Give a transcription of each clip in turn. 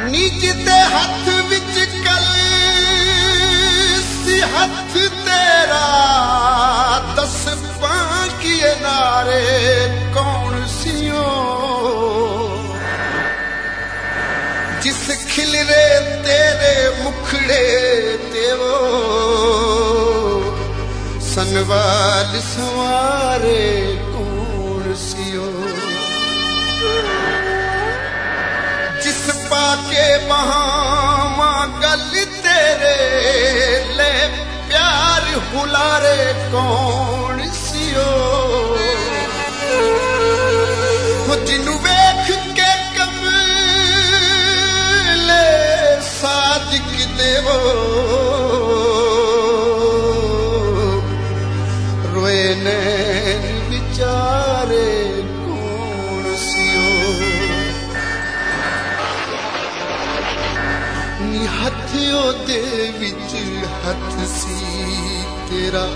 नीच दे हथ विच कल सी हथ तेरा दस पांकिए नारे कौन सियो जिस खिलरे तेरे मुखड़े देवो सनवाल सवारे कौन सियो जिस पाके बहावा गल तेरे ले प्यार हुलारे कौन सियो जिन्नू वेख के कबले सादिक देवो रोए नैन विचारे कौन सियो नी हथियो दे विच हथ सी तेरा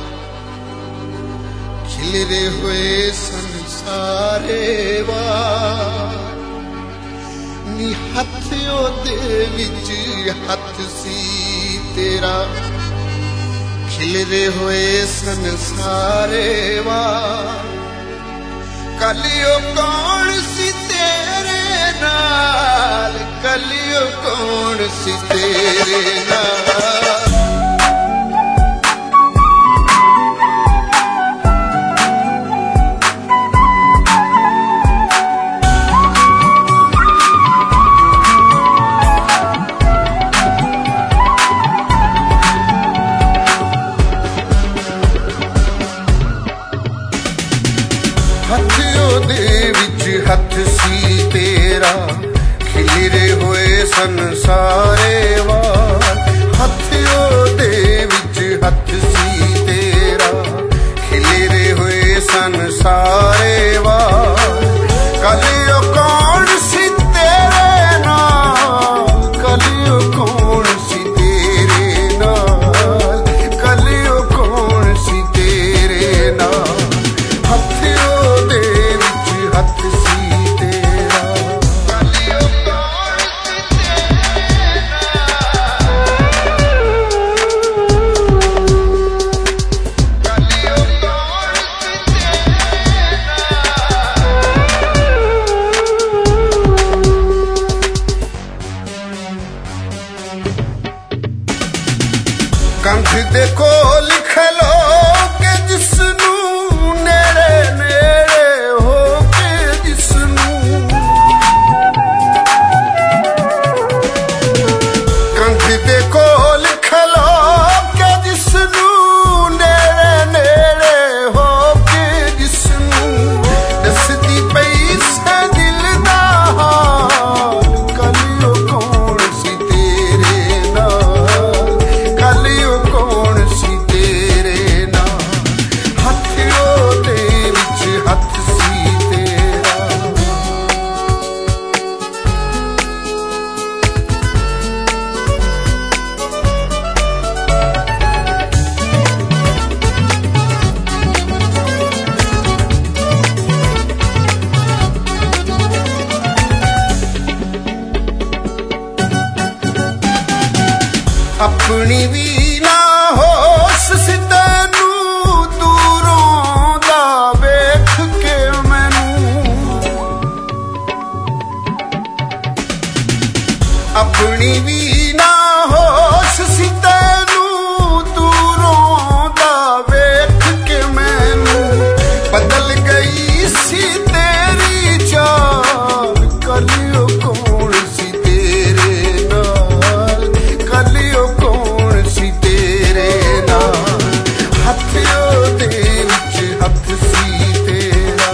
खिलरे हुए संसारे वार नी हथियो दे विच हथ सी तेरा खिलरे हुए संसारे वार कलियो कौन सी तेरे नाल कलियो कौन सी तेरे नाल हथियो दे विच हथ सी तेरा खिलरे हुए संसारे वार हथियो दे विच हथ सी तेरा खिलरे हुए संसारे वार कलियो कौन सी तेरे नाल कलियो कौन सी तेरे नाल कलियो कौन सी तेरे नाल हथियो दे विच हथ सी तेरा कलियो कौन सी तेरे कलियो कौन सी कंठ देखो लिख लो के जिसनू नेड़े नेड़े हो के जिसनू कंठ देखो लिख लो के जिसनू नेड़े नेड़े हो के जिसनू दसदी पई से दिल दा हाल कलियो कौन सी तेरे नाल कलियो कौन सी तेरे नाल हथियो दे विच हथ सी तेरा अपनी भी ना होश सी तैनू दूरों दा वेख के मैनू अपनी भी ना होश सी तैनू दूरों दा वेख के मैनू बदल गई सी तेरी चाल कलियो कौन सी तेरे नाल कलियो कौन सी तेरे नाल हथियो दे विच हथ सी तेरा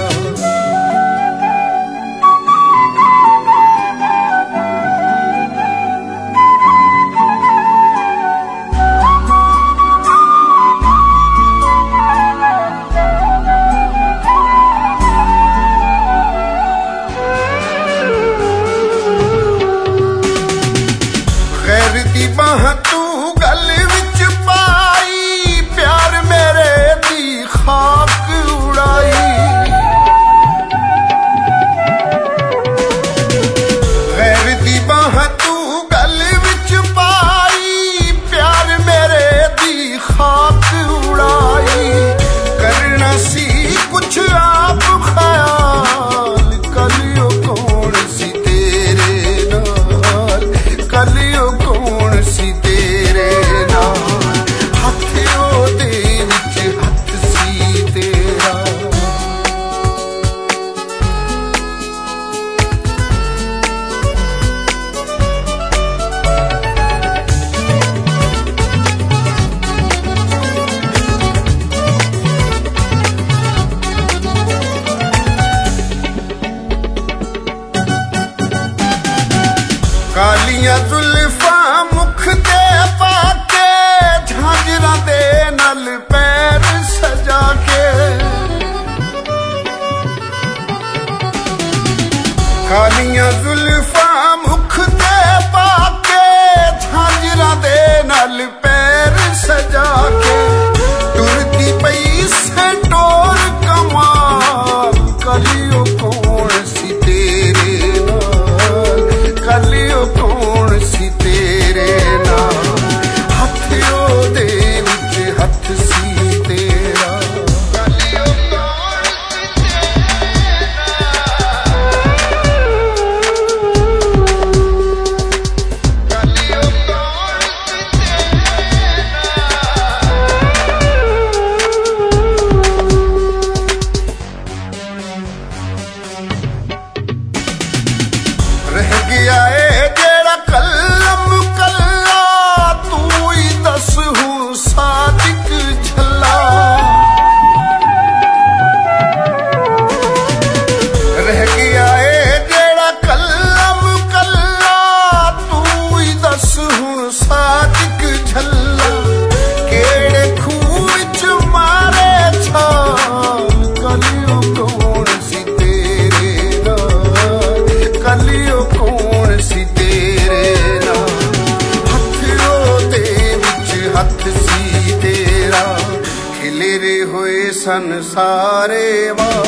कालियां जुल्फां मुख ते पाके झांजरा दे नल पैर सजा के कालियां जुल्फां मुख ते पाके झांजरा दे नल पैर सजा के टुरदी पई से टोर कमाल कलियो कौन सी तेरे नाल कलियो कौन सी तेरे नाल हथ ओदे विच हथ सी तेरा कलियो कौन सी कलियो कौन रह गया है जेड़ा कलम कल्ला तू ही दस हूं सादिक झल्ला रह गया है जेड़ा कलम कल्ला तू ही दस हूं सादिक झल्ला केड़े खूह विच मारे छाल कलियो कौन सी तेरे नाल कलियो कौन सी तेरे नाल हथ ओदे विच हथ सी तेरा खिलेरे होए सन सारे